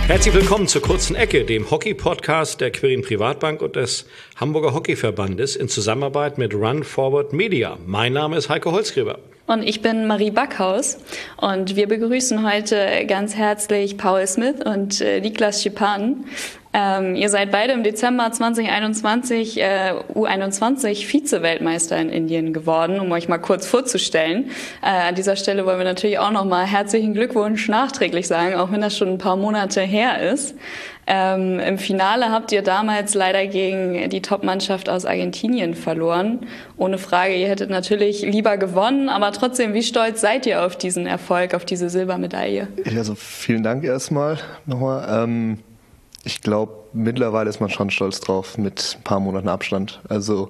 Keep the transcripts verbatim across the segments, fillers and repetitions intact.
Herzlich willkommen zur Kurzen Ecke, dem Hockey-Podcast der Quirin Privatbank und des Hamburger Hockeyverbandes in Zusammenarbeit mit Run Forward Media. Mein Name ist Heiko Holzgräber. Und ich bin Marie Backhaus und wir begrüßen heute ganz herzlich Paul Smith und äh, Niklas Schippan. Ähm, ihr seid beide im Dezember zwanzig einundzwanzig äh, U einundzwanzig Vize-Weltmeister in Indien geworden, um euch mal kurz vorzustellen. Äh, an dieser Stelle wollen wir natürlich auch nochmal herzlichen Glückwunsch nachträglich sagen, auch wenn das schon ein paar Monate her ist. Ähm, Im Finale habt ihr damals leider gegen die Top-Mannschaft aus Argentinien verloren. Ohne Frage, ihr hättet natürlich lieber gewonnen, aber trotzdem, wie stolz seid ihr auf diesen Erfolg, auf diese Silbermedaille? Also vielen Dank erstmal nochmal. Ähm, ich glaube, mittlerweile ist man schon stolz drauf mit ein paar Monaten Abstand. Also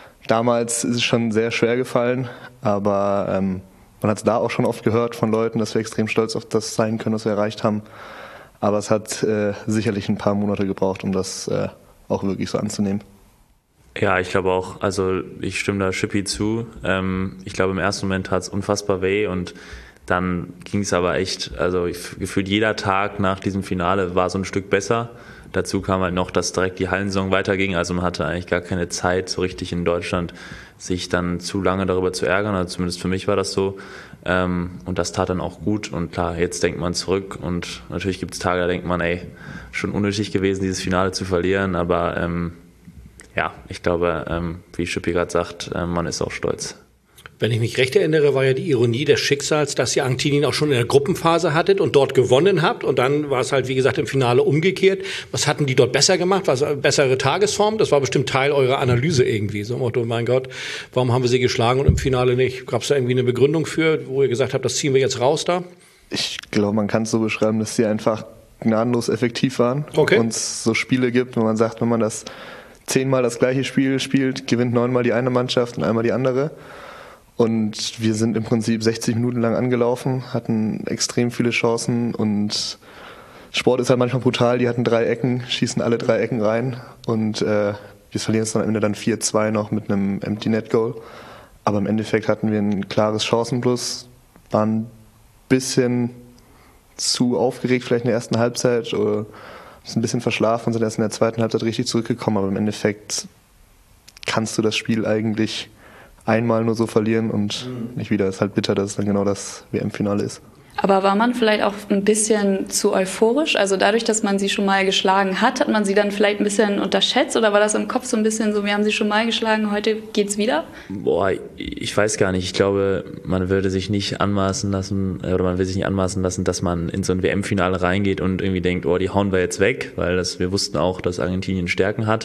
damals ist es schon sehr schwer gefallen, aber ähm, man hat es da auch schon oft gehört von Leuten, dass wir extrem stolz auf das sein können, was wir erreicht haben. Aber es hat äh, sicherlich ein paar Monate gebraucht, um das äh, auch wirklich so anzunehmen. Ja, ich glaube auch, also ich stimme da Schippi zu. Ähm, ich glaube, im ersten Moment tat es unfassbar weh und dann ging es aber echt, also ich, gefühlt jeder Tag nach diesem Finale war so ein Stück besser. Dazu kam halt noch, dass direkt die Hallensaison weiterging, also man hatte eigentlich gar keine Zeit so richtig in Deutschland, sich dann zu lange darüber zu ärgern, also zumindest für mich war das so. Ähm, und das tat dann auch gut und klar, jetzt denkt man zurück und natürlich gibt es Tage, da denkt man, ey, schon unnötig gewesen, dieses Finale zu verlieren, aber ähm, ja, ich glaube, ähm, wie Schippi gerade sagt, äh, man ist auch stolz. Wenn ich mich recht erinnere, war ja die Ironie des Schicksals, dass ihr Argentinien auch schon in der Gruppenphase hattet und dort gewonnen habt. Und dann war es halt, wie gesagt, im Finale umgekehrt. Was hatten die dort besser gemacht? Was bessere Tagesform? Das war bestimmt Teil eurer Analyse irgendwie. So, Motto, mein Gott, warum haben wir sie geschlagen und im Finale nicht? Gab es da irgendwie eine Begründung für, wo ihr gesagt habt, das ziehen wir jetzt raus da? Ich glaube, man kann es so beschreiben, dass sie einfach gnadenlos effektiv waren. Okay. Und es so Spiele gibt, wo man sagt, wenn man das zehnmal das gleiche Spiel spielt, gewinnt neunmal die eine Mannschaft und einmal die andere. Und wir sind im Prinzip sechzig Minuten lang angelaufen, hatten extrem viele Chancen und Sport ist halt manchmal brutal. Die hatten drei Ecken, schießen alle drei Ecken rein und äh, wir verlieren es dann am Ende dann vier zwei noch mit einem Empty Net Goal. Aber im Endeffekt hatten wir ein klares Chancenplus, waren ein bisschen zu aufgeregt vielleicht in der ersten Halbzeit oder sind ein bisschen verschlafen und sind erst in der zweiten Halbzeit richtig zurückgekommen. Aber im Endeffekt kannst du das Spiel eigentlich einmal nur so verlieren und nicht wieder. Ist halt bitter, dass es dann genau das W M-Finale ist. Aber war man vielleicht auch ein bisschen zu euphorisch? Also dadurch, dass man sie schon mal geschlagen hat, hat man sie dann vielleicht ein bisschen unterschätzt? Oder war das im Kopf so ein bisschen so, wir haben sie schon mal geschlagen, heute geht's wieder? Boah, ich weiß gar nicht. Ich glaube, man würde sich nicht anmaßen lassen, oder man will sich nicht anmaßen lassen, dass man in so ein W M-Finale reingeht und irgendwie denkt, oh, die hauen wir jetzt weg, weil das, wir wussten auch, dass Argentinien Stärken hat.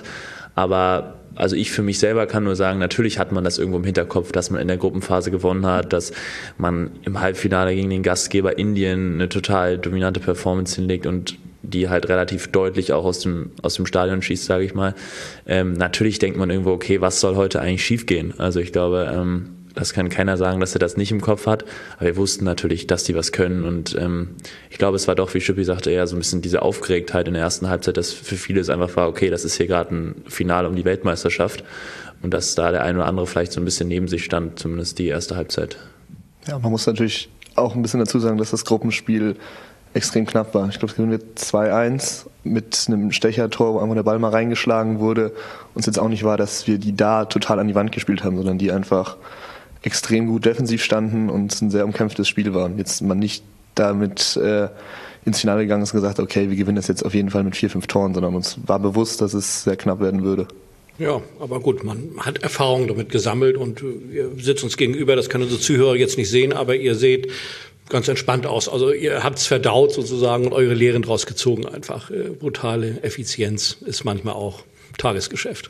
Aber also ich für mich selber kann nur sagen, natürlich hat man das irgendwo im Hinterkopf, dass man in der Gruppenphase gewonnen hat, dass man im Halbfinale gegen den Gastgeber Indien eine total dominante Performance hinlegt und die halt relativ deutlich auch aus dem aus dem Stadion schießt, sage ich mal. Ähm, natürlich denkt man irgendwo, okay, was soll heute eigentlich schiefgehen? Also ich glaube, ähm, das kann keiner sagen, dass er das nicht im Kopf hat. Aber wir wussten natürlich, dass die was können. Und ähm, ich glaube, es war doch, wie Schippi sagte, eher so ein bisschen diese Aufgeregtheit in der ersten Halbzeit, dass für viele es einfach war, okay, das ist hier gerade ein Finale um die Weltmeisterschaft. Und dass da der eine oder andere vielleicht so ein bisschen neben sich stand, zumindest die erste Halbzeit. Ja, man muss natürlich auch ein bisschen dazu sagen, dass das Gruppenspiel extrem knapp war. Ich glaube, es gewinnen wir zwei eins mit einem Stechertor, wo einfach der Ball mal reingeschlagen wurde. Und es jetzt auch nicht war, dass wir die da total an die Wand gespielt haben, sondern die einfach extrem gut defensiv standen und es ein sehr umkämpftes Spiel war. Und jetzt man nicht damit äh, ins Finale gegangen ist und gesagt, okay, wir gewinnen das jetzt auf jeden Fall mit vier, fünf Toren, sondern uns war bewusst, dass es sehr knapp werden würde. Ja, aber gut, man hat Erfahrung damit gesammelt und ihr sitzt uns gegenüber, das können unsere Zuhörer jetzt nicht sehen, aber ihr seht ganz entspannt aus. Also ihr habt es verdaut sozusagen und eure Lehren draus gezogen einfach. Äh, brutale Effizienz ist manchmal auch Tagesgeschäft.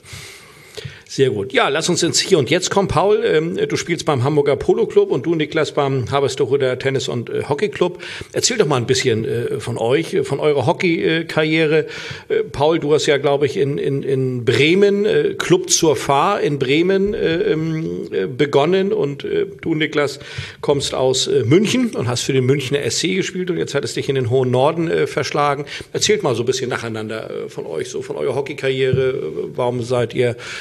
Sehr gut. Ja, lass uns ins Hier und Jetzt kommen. Paul, ähm, du spielst beim Hamburger Polo Club und du, Niklas, beim Haberstorhuder Tennis- und äh, Hockey Club. Erzähl doch mal ein bisschen äh, von euch, von eurer Hockey-Karriere. Äh, Paul, du hast ja, glaube ich, in, in, in Bremen, äh, Club zur Fahr in Bremen äh, äh, begonnen und äh, du, Niklas, kommst aus äh, München und hast für den Münchner S C gespielt und jetzt hat es dich in den hohen Norden äh, verschlagen. Erzählt mal so ein bisschen nacheinander äh, von euch, so von eurer Hockey-Karriere. Warum seid ihr mal gewesen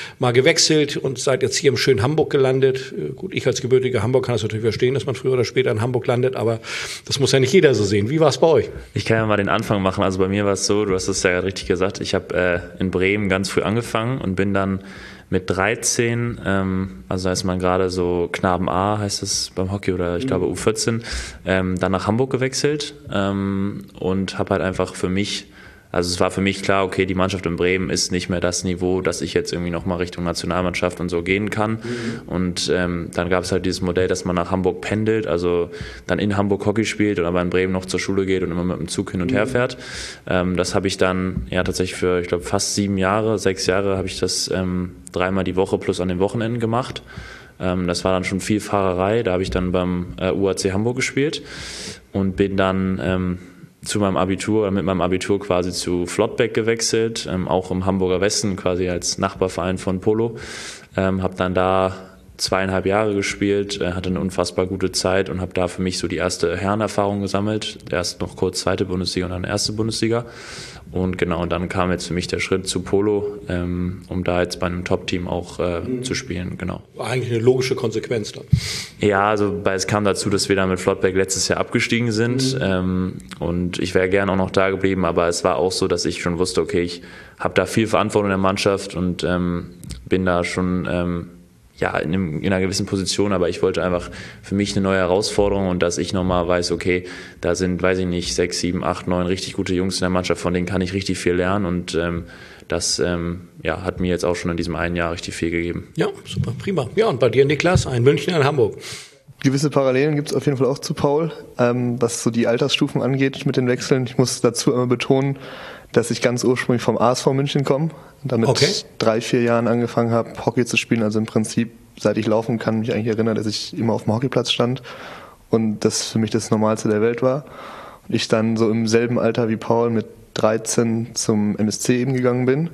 gewechselt und seid jetzt hier im schönen Hamburg gelandet. Gut, ich als gebürtiger Hamburg kann es natürlich verstehen, dass man früher oder später in Hamburg landet, aber das muss ja nicht jeder so sehen. Wie war es bei euch? Ich kann ja mal den Anfang machen. Also bei mir war es so, du hast es ja gerade richtig gesagt, ich habe äh, in Bremen ganz früh angefangen und bin dann mit dreizehn, ähm, also heißt man gerade so Knaben A, heißt es beim Hockey, oder ich glaube U vierzehn, ähm, dann nach Hamburg gewechselt ähm, und habe halt einfach für mich, also es war für mich klar, okay, die Mannschaft in Bremen ist nicht mehr das Niveau, dass ich jetzt irgendwie nochmal Richtung Nationalmannschaft und so gehen kann. Mhm. Und ähm, dann gab es halt dieses Modell, dass man nach Hamburg pendelt, also dann in Hamburg Hockey spielt und aber in Bremen noch zur Schule geht und immer mit dem Zug hin und her fährt. Ähm, das habe ich dann ja tatsächlich für, ich glaube, fast sieben Jahre, sechs Jahre habe ich das ähm, dreimal die Woche plus an den Wochenenden gemacht. Ähm, das war dann schon viel Fahrerei. Da habe ich dann beim äh, U A C Hamburg gespielt und bin dann ähm, zu meinem Abitur, mit meinem Abitur quasi zu Flottbeck gewechselt, ähm, auch im Hamburger Westen, quasi als Nachbarverein von Polo. Ähm, habe dann da zweieinhalb Jahre gespielt, äh, hatte eine unfassbar gute Zeit und habe da für mich so die erste Herrenerfahrung gesammelt. Erst noch kurz zweite Bundesliga und dann erste Bundesliga. Und genau, und dann kam jetzt für mich der Schritt zu Polo, ähm, um da jetzt bei einem Top-Team auch äh, mhm. zu spielen, genau. War eigentlich eine logische Konsequenz dann. Ja, also weil es kam dazu, dass wir da mit Flottbeck letztes Jahr abgestiegen sind mhm. ähm, und ich wäre gerne auch noch da geblieben, aber es war auch so, dass ich schon wusste, okay, ich habe da viel Verantwortung in der Mannschaft und ähm, bin da schon ähm, ja, in, einem, in einer gewissen Position, aber ich wollte einfach für mich eine neue Herausforderung und dass ich nochmal weiß, okay, da sind, weiß ich nicht, sechs, sieben, acht, neun richtig gute Jungs in der Mannschaft, von denen kann ich richtig viel lernen und ähm, das ähm, ja, hat mir jetzt auch schon in diesem einen Jahr richtig viel gegeben. Ja, super, prima. Ja, und bei dir, Niklas, ein München, ein Hamburg. Gewisse Parallelen gibt es auf jeden Fall auch zu Paul, ähm, was so die Altersstufen angeht mit den Wechseln. Ich muss dazu immer betonen, dass ich ganz ursprünglich vom A S V München komme und damit okay. drei, vier Jahren angefangen habe, Hockey zu spielen. Also im Prinzip, seit ich laufen kann, mich eigentlich erinnern, dass ich immer auf dem Hockeyplatz stand und das für mich das Normalste der Welt war. Und ich dann so im selben Alter wie Paul mit dreizehn zum M S C eben gegangen bin.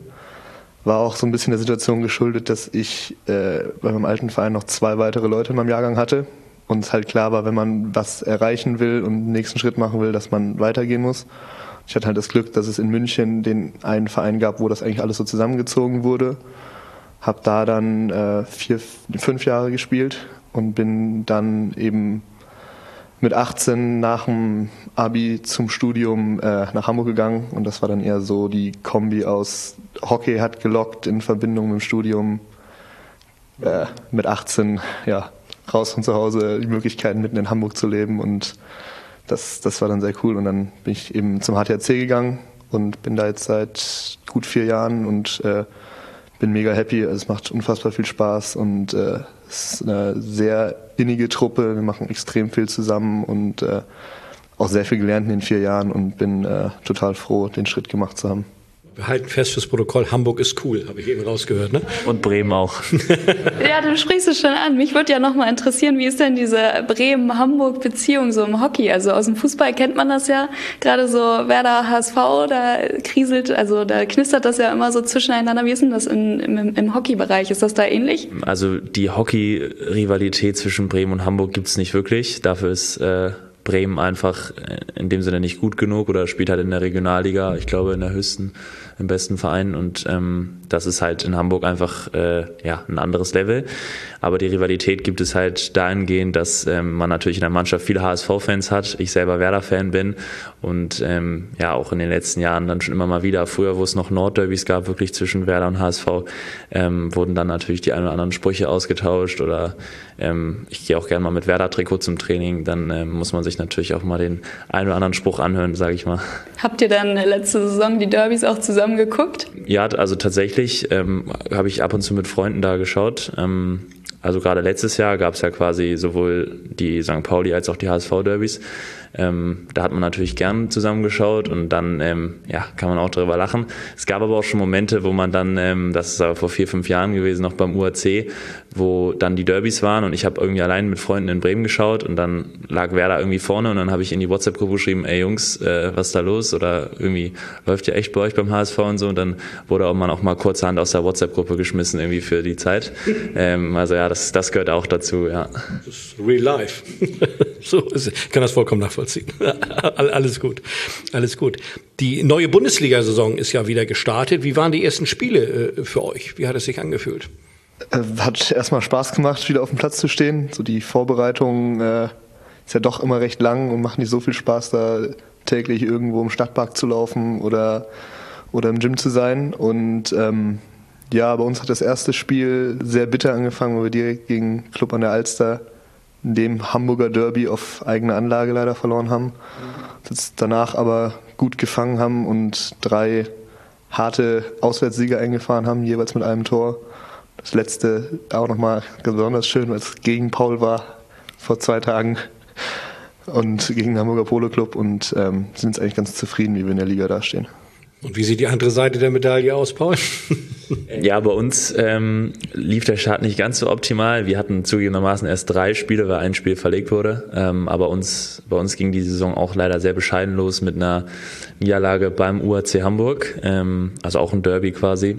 War auch so ein bisschen der Situation geschuldet, dass ich äh, bei meinem alten Verein noch zwei weitere Leute in meinem Jahrgang hatte und es halt klar war, wenn man was erreichen will und den nächsten Schritt machen will, dass man weitergehen muss. Ich hatte halt das Glück, dass es in München den einen Verein gab, wo das eigentlich alles so zusammengezogen wurde. Hab da dann äh, vier, fünf Jahre gespielt und bin dann eben mit achtzehn nach dem Abi zum Studium äh, nach Hamburg gegangen. Und das war dann eher so die Kombi aus Hockey hat gelockt in Verbindung mit dem Studium. Äh, mit achtzehn, ja, raus von zu Hause, die Möglichkeiten mitten in Hamburg zu leben und Das, das war dann sehr cool und dann bin ich eben zum H T H C gegangen und bin da jetzt seit gut vier Jahren und äh, bin mega happy. Also es macht unfassbar viel Spaß und äh, es ist eine sehr innige Truppe. Wir machen extrem viel zusammen und äh, auch sehr viel gelernt in den vier Jahren und bin äh, total froh, den Schritt gemacht zu haben. Wir halten fest fürs Protokoll, Hamburg ist cool, habe ich eben rausgehört, ne? Und Bremen auch. Ja, du sprichst es schon an. Mich würde ja noch mal interessieren, wie ist denn diese Bremen-Hamburg-Beziehung so im Hockey? Also aus dem Fußball kennt man das ja, gerade so Werder, H S V, da kriselt, also da knistert das ja immer so zwischeneinander. Wie ist denn das in, im, im Hockeybereich? Ist das da ähnlich? Also die Hockey-Rivalität zwischen Bremen und Hamburg gibt es nicht wirklich. Dafür ist äh Bremen einfach in dem Sinne nicht gut genug oder spielt halt in der Regionalliga, ich glaube in der höchsten, im besten Verein und ähm, das ist halt in Hamburg einfach äh, ja, ein anderes Level. Aber die Rivalität gibt es halt dahingehend, dass ähm, man natürlich in der Mannschaft viele H S V-Fans hat, ich selber Werder-Fan bin und ähm, ja auch in den letzten Jahren dann schon immer mal wieder, früher wo es noch Nordderbys gab, wirklich zwischen Werder und H S V, ähm, wurden dann natürlich die ein oder anderen Sprüche ausgetauscht oder ähm, ich gehe auch gerne mal mit Werder-Trikot zum Training, dann ähm, muss man sich natürlich auch mal den einen oder anderen Spruch anhören, sage ich mal. Habt ihr dann letzte Saison die Derbys auch zusammen geguckt? Ja, also tatsächlich ähm, habe ich ab und zu mit Freunden da geschaut. Ähm, also gerade letztes Jahr gab es ja quasi sowohl die Sankt Pauli als auch die H S V-Derbys. Ähm, da hat man natürlich gern zusammengeschaut und dann ähm, ja, kann man auch darüber lachen. Es gab aber auch schon Momente, wo man dann, ähm, das ist aber vor vier, fünf Jahren gewesen, noch beim U A C, wo dann die Derbys waren und ich habe irgendwie allein mit Freunden in Bremen geschaut und dann lag Werder irgendwie vorne und dann habe ich in die WhatsApp-Gruppe geschrieben, ey Jungs, äh, was ist da los? Oder irgendwie läuft ja echt bei euch beim H S V und so und dann wurde auch man auch mal kurzerhand aus der WhatsApp-Gruppe geschmissen irgendwie für die Zeit. ähm, also ja, das, das gehört auch dazu, ja. Das ist real life. So ist es. Ich kann das vollkommen nachvollziehen. Alles gut, alles gut. Die neue Bundesliga-Saison ist ja wieder gestartet. Wie waren die ersten Spiele äh, für euch? Wie hat es sich angefühlt? Hat erstmal Spaß gemacht, wieder auf dem Platz zu stehen. So die Vorbereitung äh, ist ja doch immer recht lang und macht nicht so viel Spaß, da täglich irgendwo im Stadtpark zu laufen oder, oder im Gym zu sein. Und ähm, ja, bei uns hat das erste Spiel sehr bitter angefangen, weil wir direkt gegen Club an der Alster in dem Hamburger Derby auf eigene Anlage leider verloren haben. Das danach aber gut gefangen haben und drei harte Auswärtssiege eingefahren haben, jeweils mit einem Tor. Das letzte auch nochmal besonders schön, weil es gegen Paul war vor zwei Tagen und gegen den Hamburger Polo Club und ähm, sind jetzt eigentlich ganz zufrieden, wie wir in der Liga dastehen. Und wie sieht die andere Seite der Medaille aus, Paul? Ja, bei uns ähm, lief der Start nicht ganz so optimal. Wir hatten zugegebenermaßen erst drei Spiele, weil ein Spiel verlegt wurde. Ähm, aber uns, bei uns ging die Saison auch leider sehr bescheiden los mit einer Niederlage beim U A C Hamburg, ähm, also auch ein Derby quasi.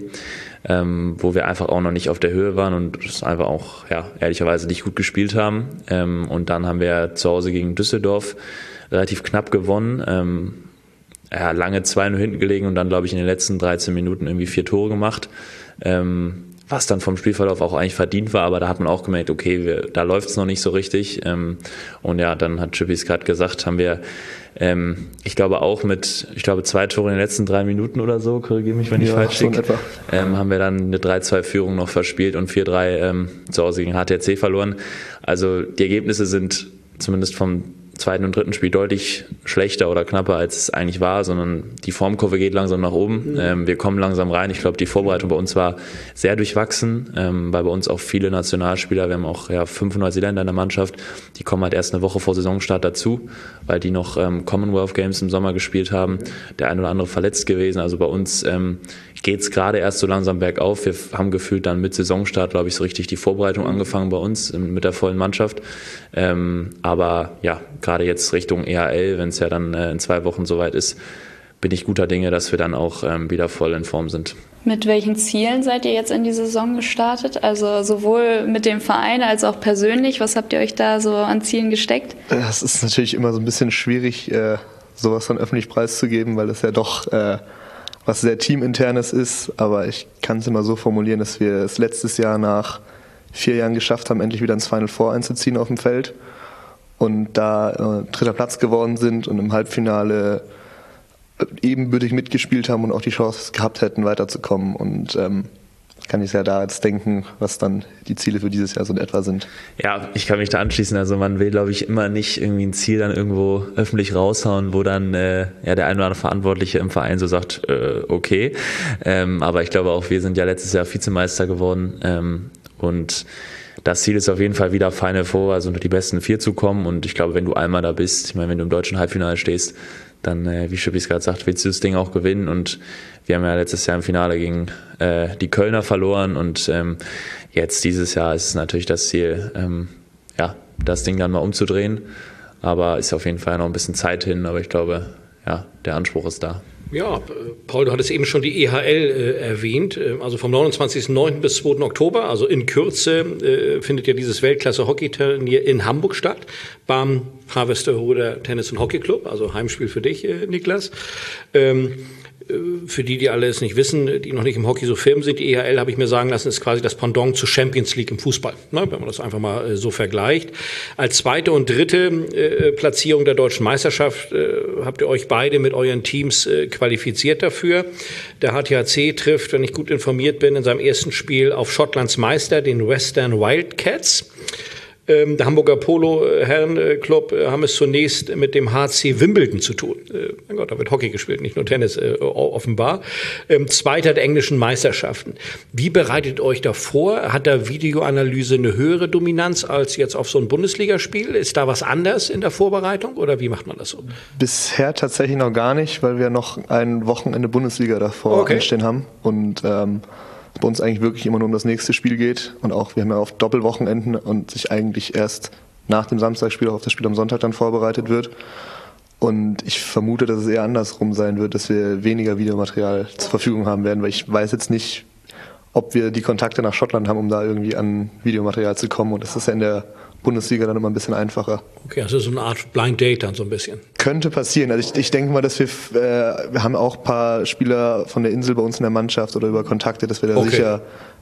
Ähm, wo wir einfach auch noch nicht auf der Höhe waren und es einfach auch, ja, ehrlicherweise nicht gut gespielt haben. Ähm, und dann haben wir zu Hause gegen Düsseldorf relativ knapp gewonnen. Ähm, ja, lange zwei null hinten gelegen und dann, glaube ich, in den letzten dreizehn Minuten irgendwie vier Tore gemacht. Ähm, was dann vom Spielverlauf auch eigentlich verdient war, aber da hat man auch gemerkt, okay, wir, da läuft es noch nicht so richtig. Ähm, und ja, dann hat Chippy es gerade gesagt, haben wir Ähm, ich glaube auch mit, ich glaube zwei Tore in den letzten drei Minuten oder so, korrigiere mich, wenn ich ja, falsch so liege, ähm, haben wir dann eine drei zwei Führung noch verspielt und vier drei ähm, zu Hause gegen H T C verloren. Also die Ergebnisse sind zumindest vom zweiten und dritten Spiel deutlich schlechter oder knapper, als es eigentlich war, sondern die Formkurve geht langsam nach oben. Mhm. Ähm, wir kommen langsam rein. Ich glaube, die Vorbereitung bei uns war sehr durchwachsen, ähm, weil bei uns auch viele Nationalspieler, wir haben auch ja, fünf Neuseeländer in der Mannschaft, die kommen halt erst eine Woche vor Saisonstart dazu, weil die noch ähm, Commonwealth Games im Sommer gespielt haben. Der ein oder andere verletzt gewesen. Also bei uns ähm, geht es gerade erst so langsam bergauf. Wir haben gefühlt dann mit Saisonstart, glaube ich, so richtig die Vorbereitung angefangen bei uns mit der vollen Mannschaft. Ähm, aber ja, gerade jetzt Richtung E H L, wenn es ja dann äh, in zwei Wochen soweit ist, bin ich guter Dinge, dass wir dann auch ähm, wieder voll in Form sind. Mit welchen Zielen seid ihr jetzt in die Saison gestartet? Also sowohl mit dem Verein als auch persönlich. Was habt ihr euch da so an Zielen gesteckt? Das ist natürlich immer so ein bisschen schwierig, äh, sowas dann öffentlich preiszugeben, weil es ja doch äh, was sehr Teaminternes ist. Aber ich kann es immer so formulieren, dass wir es letztes Jahr nach vier Jahren geschafft haben, endlich wieder ins Final Four einzuziehen auf dem Feld. Und da äh, dritter Platz geworden sind und im Halbfinale ebenbürtig mitgespielt haben und auch die Chance gehabt hätten, weiterzukommen. Und ähm, kann ich ja da jetzt denken, was dann die Ziele für dieses Jahr so in etwa sind. Ja, ich kann mich da anschließen. Also man will, glaube ich, immer nicht irgendwie ein Ziel dann irgendwo öffentlich raushauen, wo dann äh, ja der ein oder andere Verantwortliche im Verein so sagt, äh, okay. Ähm, aber ich glaube auch, wir sind ja letztes Jahr Vizemeister geworden ähm, und das Ziel ist auf jeden Fall wieder Final Four, also unter die besten vier zu kommen. Und ich glaube, wenn du einmal da bist, ich meine, wenn du im deutschen Halbfinale stehst, dann, äh, wie Schippi es gerade sagt, willst du das Ding auch gewinnen. Und wir haben ja letztes Jahr im Finale gegen äh, die Kölner verloren. Und ähm, jetzt dieses Jahr ist es natürlich das Ziel, ähm, ja, das Ding dann mal umzudrehen. Aber ist auf jeden Fall noch ein bisschen Zeit hin. Aber ich glaube, ja, der Anspruch ist da. Ja, Paul, du hattest eben schon die E H L äh, erwähnt. Also vom neunundzwanzigsten neunten bis zweiten Oktober, also in Kürze, äh, findet ja dieses Weltklasse-Hockey-Turnier in Hamburg statt. Beim Harvesterhuder Tennis und Hockey Club, also Heimspiel für dich, äh, Niklas. Ähm, Für die, die alle es nicht wissen, die noch nicht im Hockey so firm sind, die E H L, habe ich mir sagen lassen, ist quasi das Pendant zur Champions League im Fußball, ne, wenn man das einfach mal äh, so vergleicht. Als zweite und dritte äh, Platzierung der deutschen Meisterschaft äh, habt ihr euch beide mit euren Teams äh, qualifiziert dafür. Der H T H C trifft, wenn ich gut informiert bin, in seinem ersten Spiel auf Schottlands Meister, den Western Wildcats. Ähm, der Hamburger Polo-Herrenclub äh, haben es zunächst mit dem H C Wimbledon zu tun. Äh, mein Gott, da wird Hockey gespielt, nicht nur Tennis, äh, offenbar. Ähm, Zweiter der englischen Meisterschaften. Wie bereitet euch da vor? Hat da Videoanalyse eine höhere Dominanz als jetzt auf so ein Bundesligaspiel? Ist da was anders in der Vorbereitung oder wie macht man das so? Bisher tatsächlich noch gar nicht, weil wir noch ein Wochenende Bundesliga davor okay. anstehen haben. Und ähm, bei uns eigentlich wirklich immer nur um das nächste Spiel geht und auch wir haben ja oft Doppelwochenenden und sich eigentlich erst nach dem Samstagsspiel auch auf das Spiel am Sonntag dann vorbereitet wird. Und ich vermute, dass es eher andersrum sein wird, dass wir weniger Videomaterial zur Verfügung haben werden, weil ich weiß jetzt nicht, ob wir die Kontakte nach Schottland haben, um da irgendwie an Videomaterial zu kommen. Und das ist ja in der Bundesliga dann immer ein bisschen einfacher. Okay, also so eine Art Blind Date dann so ein bisschen. Könnte passieren. Also ich, ich denke mal, dass wir, äh, wir haben auch ein paar Spieler von der Insel bei uns in der Mannschaft oder über Kontakte, dass wir da okay. sicher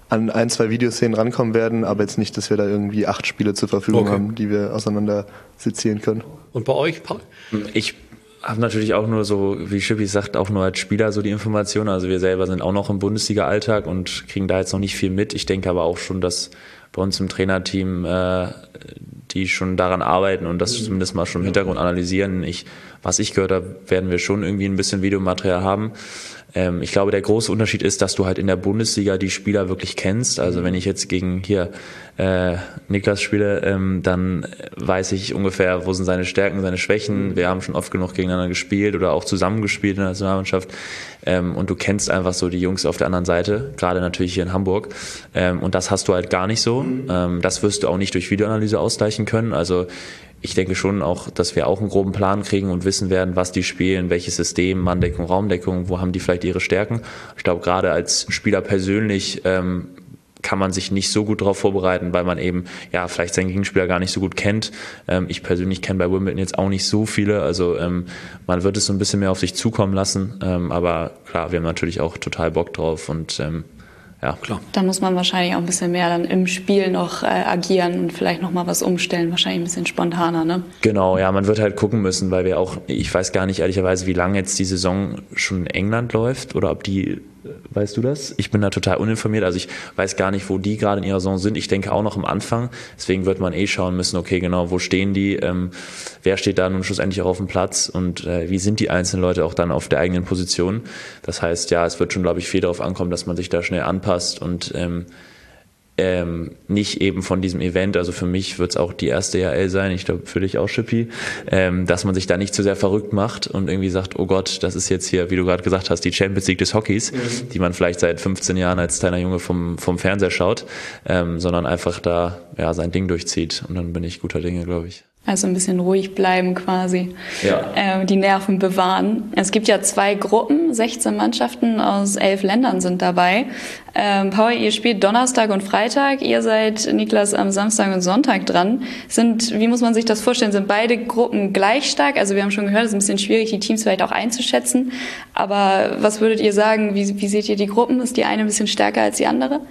an ein, zwei Videoszenen rankommen werden, aber jetzt nicht, dass wir da irgendwie acht Spiele zur Verfügung okay. haben, die wir auseinander sezieren können. Und bei euch, Paul? Ich habe natürlich auch nur so, wie Schippi sagt, auch nur als Spieler so die Informationen. Also wir selber sind auch noch im Bundesliga-Alltag und kriegen da jetzt noch nicht viel mit. Ich denke aber auch schon, dass bei uns im Trainerteam äh, die schon daran arbeiten und das zumindest mal schon im Hintergrund analysieren. Ich, was ich gehört habe, werden wir schon irgendwie ein bisschen Videomaterial haben. Ähm, ich glaube, der große Unterschied ist, dass du halt in der Bundesliga die Spieler wirklich kennst. Also wenn ich jetzt gegen hier äh, Niklas spiele, ähm, dann weiß ich ungefähr, wo sind seine Stärken, seine Schwächen. Wir haben schon oft genug gegeneinander gespielt oder auch zusammengespielt in der Nationalmannschaft. Ähm, und du kennst einfach so die Jungs auf der anderen Seite, gerade natürlich hier in Hamburg. Ähm, und das hast du halt gar nicht so. Ähm, das wirst du auch nicht durch Videoanalyse ausgleichen können. Also ich denke schon auch, dass wir auch einen groben Plan kriegen und wissen werden, was die spielen, welches System, Manndeckung, Raumdeckung, wo haben die vielleicht ihre Stärken. Ich glaube, gerade als Spieler persönlich ähm, kann man sich nicht so gut darauf vorbereiten, weil man eben ja vielleicht seinen Gegenspieler gar nicht so gut kennt. Ähm, ich persönlich kenne bei Wimbledon jetzt auch nicht so viele, also ähm, man wird es so ein bisschen mehr auf sich zukommen lassen, ähm, aber klar, wir haben natürlich auch total Bock drauf und ähm, ja, klar. Dann muss man wahrscheinlich auch ein bisschen mehr dann im Spiel noch äh, agieren und vielleicht noch mal was umstellen, wahrscheinlich ein bisschen spontaner, ne? Genau, ja, man wird halt gucken müssen, weil wir auch, ich weiß gar nicht ehrlicherweise, wie lange jetzt die Saison schon in England läuft oder ob die, weißt du das? Ich bin da total uninformiert, also ich weiß gar nicht, wo die gerade in ihrer Saison sind. Ich denke auch noch am Anfang, deswegen wird man eh schauen müssen, okay, genau, wo stehen die, ähm, wer steht da nun schlussendlich auch auf dem Platz und äh, wie sind die einzelnen Leute auch dann auf der eigenen Position. Das heißt, ja, es wird schon, glaube ich, viel darauf ankommen, dass man sich da schnell anpasst und ähm, Ähm, nicht eben von diesem Event, also für mich wird es auch die erste E H L sein, ich glaube für dich auch, Schippi, ähm, dass man sich da nicht zu sehr verrückt macht und irgendwie sagt, oh Gott, das ist jetzt hier, wie du gerade gesagt hast, die Champions League des Hockeys, mhm. die man vielleicht seit fünfzehn Jahren als kleiner Junge vom, vom Fernseher schaut, ähm, sondern einfach da ja sein Ding durchzieht und dann bin ich guter Dinge, glaube ich. Also ein bisschen ruhig bleiben quasi, ja. äh, die Nerven bewahren. Es gibt ja zwei Gruppen, sechzehn Mannschaften aus elf Ländern sind dabei. Ähm, Paul, ihr spielt Donnerstag und Freitag, ihr seid, Niklas, am Samstag und Sonntag dran. Sind, wie muss man sich das vorstellen, sind beide Gruppen gleich stark? Also wir haben schon gehört, es ist ein bisschen schwierig, die Teams vielleicht auch einzuschätzen. Aber was würdet ihr sagen, wie, wie seht ihr die Gruppen? Ist die eine ein bisschen stärker als die andere?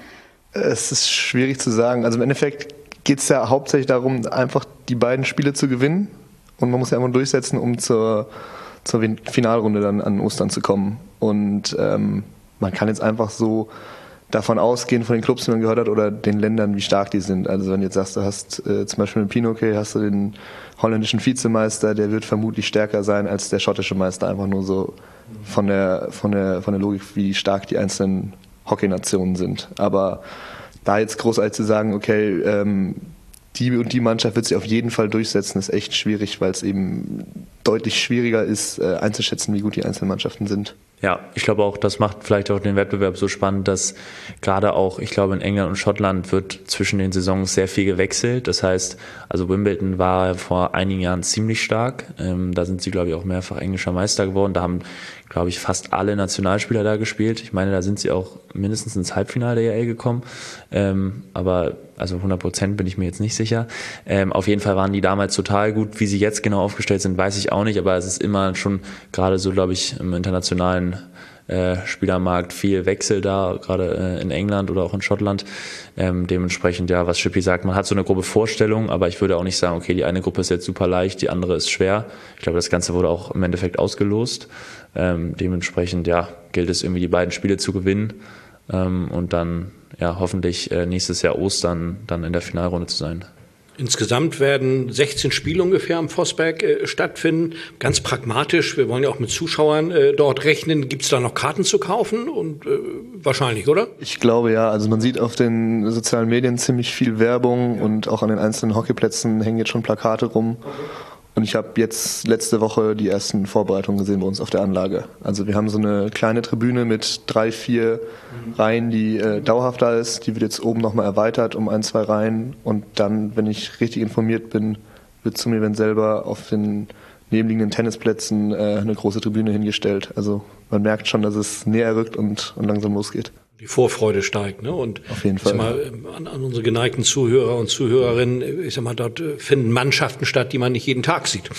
Es ist schwierig zu sagen. Also im Endeffekt geht es ja hauptsächlich darum, einfach die beiden Spiele zu gewinnen und man muss ja einfach durchsetzen, um zur, zur Finalrunde dann an Ostern zu kommen. Und ähm, man kann jetzt einfach so davon ausgehen, von den Clubs, die man gehört hat, oder den Ländern, wie stark die sind. Also wenn du jetzt sagst, du hast äh, zum Beispiel mit Pinoquet, hast du den holländischen Vizemeister, der wird vermutlich stärker sein als der schottische Meister, einfach nur so von der, von der, von der Logik, wie stark die einzelnen Hockeynationen sind. Aber da jetzt großartig zu sagen, okay, ähm, die und die Mannschaft wird sich auf jeden Fall durchsetzen, ist echt schwierig, weil es eben deutlich schwieriger ist, äh, einzuschätzen, wie gut die einzelnen Mannschaften sind. Ja, ich glaube auch, das macht vielleicht auch den Wettbewerb so spannend, dass gerade auch, ich glaube, in England und Schottland wird zwischen den Saisons sehr viel gewechselt. Das heißt, also Wimbledon war vor einigen Jahren ziemlich stark. Ähm, da sind sie, glaube ich, auch mehrfach englischer Meister geworden. Da haben, glaube ich, fast alle Nationalspieler da gespielt. Ich meine, da sind sie auch mindestens ins Halbfinale der E H L gekommen. Ähm, aber also hundert Prozent bin ich mir jetzt nicht sicher. Ähm, auf jeden Fall waren die damals total gut. Wie sie jetzt genau aufgestellt sind, weiß ich auch nicht. Aber es ist immer schon gerade so, glaube ich, im internationalen äh, Spielermarkt viel Wechsel da, gerade äh, in England oder auch in Schottland. Ähm, dementsprechend, ja, was Schippi sagt, man hat so eine grobe Vorstellung, aber ich würde auch nicht sagen, okay, die eine Gruppe ist jetzt super leicht, die andere ist schwer. Ich glaube, das Ganze wurde auch im Endeffekt ausgelost. Ähm, dementsprechend, ja, gilt es irgendwie die beiden Spiele zu gewinnen ähm, und dann ja hoffentlich äh, nächstes Jahr Ostern dann in der Finalrunde zu sein. Insgesamt werden sechzehn Spiele ungefähr am Vosberg äh, stattfinden. Ganz pragmatisch, wir wollen ja auch mit Zuschauern äh, dort rechnen. Gibt es da noch Karten zu kaufen? Und äh, wahrscheinlich, oder? Ich glaube ja. Also man sieht auf den sozialen Medien ziemlich viel Werbung ja. Und auch an den einzelnen Hockeyplätzen hängen jetzt schon Plakate rum. Und ich habe jetzt letzte Woche die ersten Vorbereitungen gesehen bei uns auf der Anlage. Also wir haben so eine kleine Tribüne mit drei, vier Reihen, die äh, dauerhaft da ist. Die wird jetzt oben nochmal erweitert um ein, zwei Reihen. Und dann, wenn ich richtig informiert bin, wird zum Event selber auf den nebenliegenden Tennisplätzen äh, eine große Tribüne hingestellt. Also man merkt schon, dass es näher rückt und, und langsam losgeht. Die Vorfreude steigt, ne? Und auf jeden Fall. Ich sag mal, an, an unsere geneigten Zuhörer und Zuhörerinnen, ich sag mal, dort finden Mannschaften statt, die man nicht jeden Tag sieht.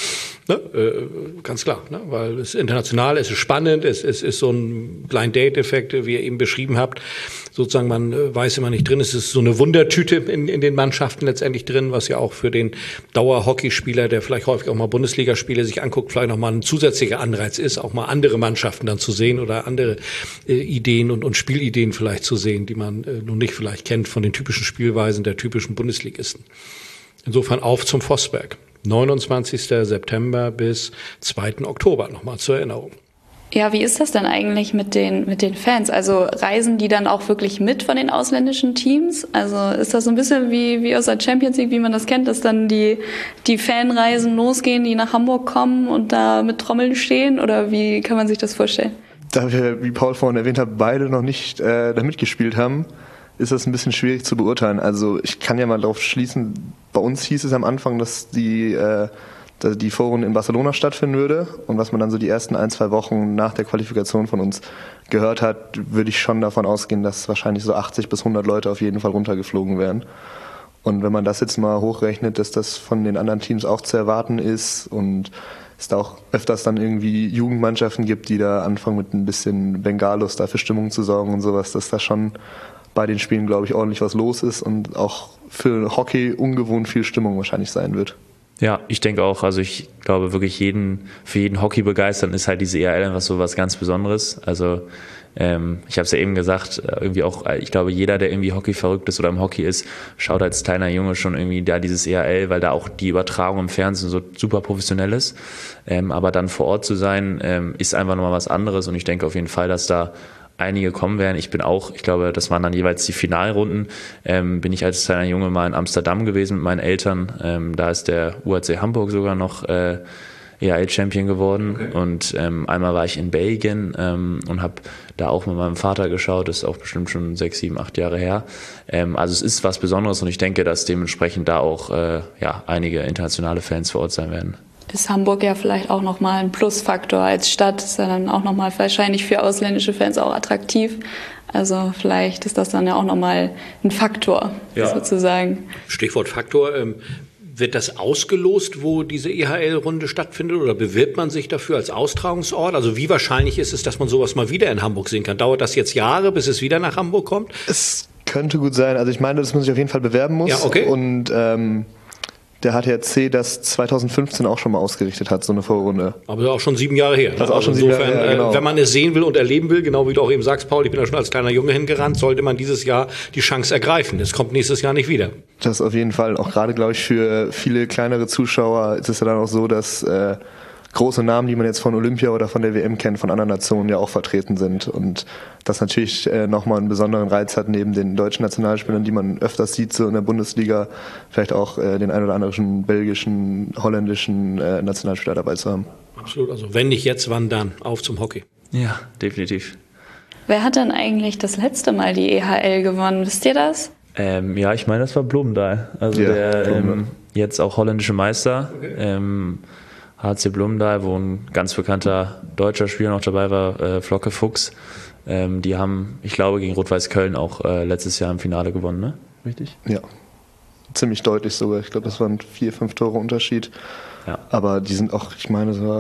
Ne? Äh, ganz klar, ne? Weil es ist international, es ist spannend, es, es ist so ein Blind-Date-Effekt, wie ihr eben beschrieben habt. Sozusagen, man äh, weiß immer nicht drin, es ist so eine Wundertüte in, in den Mannschaften letztendlich drin, was ja auch für den Dauerhockeyspieler, der vielleicht häufig auch mal Bundesligaspiele sich anguckt, vielleicht nochmal ein zusätzlicher Anreiz ist, auch mal andere Mannschaften dann zu sehen oder andere äh, Ideen und, und Spielideen vielleicht zu sehen, die man äh, noch nicht vielleicht kennt von den typischen Spielweisen der typischen Bundesligisten. Insofern auf zum Vosberg. neunundzwanzigster September bis zweiter Oktober, nochmal zur Erinnerung. Ja, wie ist das denn eigentlich mit den, mit den Fans? Also reisen die dann auch wirklich mit von den ausländischen Teams? Also ist das so ein bisschen wie, wie aus der Champions League, wie man das kennt, dass dann die, die Fanreisen losgehen, die nach Hamburg kommen und da mit Trommeln stehen? Oder wie kann man sich das vorstellen? Da wir, wie Paul vorhin erwähnt hat, beide noch nicht äh, da mitgespielt haben, ist das ein bisschen schwierig zu beurteilen. Also ich kann ja mal darauf schließen, bei uns hieß es am Anfang, dass die, äh, dass die Vorrunde in Barcelona stattfinden würde. Und was man dann so die ersten ein, zwei Wochen nach der Qualifikation von uns gehört hat, würde ich schon davon ausgehen, dass wahrscheinlich so achtzig bis hundert Leute auf jeden Fall runtergeflogen wären. Und wenn man das jetzt mal hochrechnet, dass das von den anderen Teams auch zu erwarten ist und es da auch öfters dann irgendwie Jugendmannschaften gibt, die da anfangen mit ein bisschen Bengalos da für Stimmung zu sorgen und sowas, dass da schon bei den Spielen, glaube ich, ordentlich was los ist und auch für Hockey ungewohnt viel Stimmung wahrscheinlich sein wird. Ja, ich denke auch. Also ich glaube wirklich, jeden für jeden Hockey begeistern ist halt diese E H L einfach so was ganz Besonderes. Also ähm, ich habe es ja eben gesagt, irgendwie auch, ich glaube, jeder, der irgendwie Hockey verrückt ist oder im Hockey ist, schaut als kleiner Junge schon irgendwie da dieses E H L, weil da auch die Übertragung im Fernsehen so super professionell ist. Ähm, aber dann vor Ort zu sein, ähm, ist einfach nochmal was anderes und ich denke auf jeden Fall, dass da einige kommen werden. Ich bin auch, ich glaube, das waren dann jeweils die Finalrunden, ähm, bin ich als kleiner Junge mal in Amsterdam gewesen mit meinen Eltern. Ähm, da ist der U A C Hamburg sogar noch äh, E H L-Champion geworden. Okay. Und ähm, einmal war ich in Belgien ähm, und habe da auch mit meinem Vater geschaut. Das ist auch bestimmt schon sechs, sieben, acht Jahre her. Ähm, also es ist was Besonderes und ich denke, dass dementsprechend da auch äh, ja, einige internationale Fans vor Ort sein werden. Ist Hamburg ja vielleicht auch nochmal ein Plusfaktor als Stadt, ist ja dann auch nochmal wahrscheinlich für ausländische Fans auch attraktiv. Also vielleicht ist das dann ja auch nochmal ein Faktor, ja, sozusagen. Stichwort Faktor. Ähm, wird das ausgelost, wo diese E H L-Runde stattfindet oder bewirbt man sich dafür als Austragungsort? Also wie wahrscheinlich ist es, dass man sowas mal wieder in Hamburg sehen kann? Dauert das jetzt Jahre, bis es wieder nach Hamburg kommt? Es könnte gut sein. Also ich meine, dass man sich auf jeden Fall bewerben muss. Ja, okay. Und ähm, der H T R C das zweitausendfünfzehn auch schon mal ausgerichtet hat, so eine Vorrunde. Aber auch schon sieben Jahre her. Das ist auch schon sieben Jahre her, genau. Wenn man es sehen will und erleben will, genau wie du auch eben sagst, Paul, ich bin da schon als kleiner Junge hingerannt, sollte man dieses Jahr die Chance ergreifen. Es kommt nächstes Jahr nicht wieder. Das auf jeden Fall. Auch gerade, glaube ich, für viele kleinere Zuschauer ist es ja dann auch so, dass äh, große Namen, die man jetzt von Olympia oder von der W M kennt, von anderen Nationen ja auch vertreten sind. Und das natürlich äh, nochmal einen besonderen Reiz hat, neben den deutschen Nationalspielern, die man öfters sieht, so in der Bundesliga, vielleicht auch äh, den ein oder anderen belgischen, holländischen äh, Nationalspieler dabei zu haben. Absolut. Also wenn nicht jetzt, wann dann? Auf zum Hockey. Ja, definitiv. Wer hat denn eigentlich das letzte Mal die E H L gewonnen? Wisst ihr das? Ähm, ja, ich meine, das war Bloemendaal. Also ja, der Bloemendaal. Ähm, jetzt auch holländische Meister. Okay. Ähm, H C Bloemendaal, wo ein ganz bekannter deutscher Spieler noch dabei war, äh, Flocke Fuchs. Ähm, die haben, ich glaube, gegen Rot-Weiß Köln auch äh, letztes Jahr im Finale gewonnen, ne? Richtig? Ja, ziemlich deutlich sogar. Ich glaube, das waren vier, fünf Tore Unterschied. Ja. Aber die sind auch, ich meine, so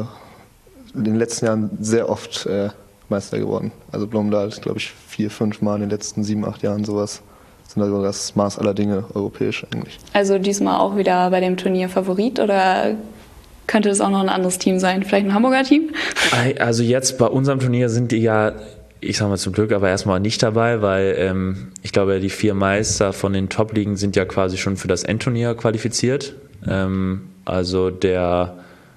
in den letzten Jahren sehr oft äh, Meister geworden. Also Bloemendaal ist, glaube ich, vier, fünf Mal in den letzten sieben, acht Jahren sowas. Das sind also das Maß aller Dinge europäisch eigentlich. Also diesmal auch wieder bei dem Turnier Favorit oder könnte das auch noch ein anderes Team sein? Vielleicht ein Hamburger Team? Also jetzt bei unserem Turnier sind die ja, ich sag mal zum Glück, aber erstmal nicht dabei, weil ähm, ich glaube, die vier Meister von den Top-Ligen sind ja quasi schon für das Endturnier qualifiziert. Ähm, also der,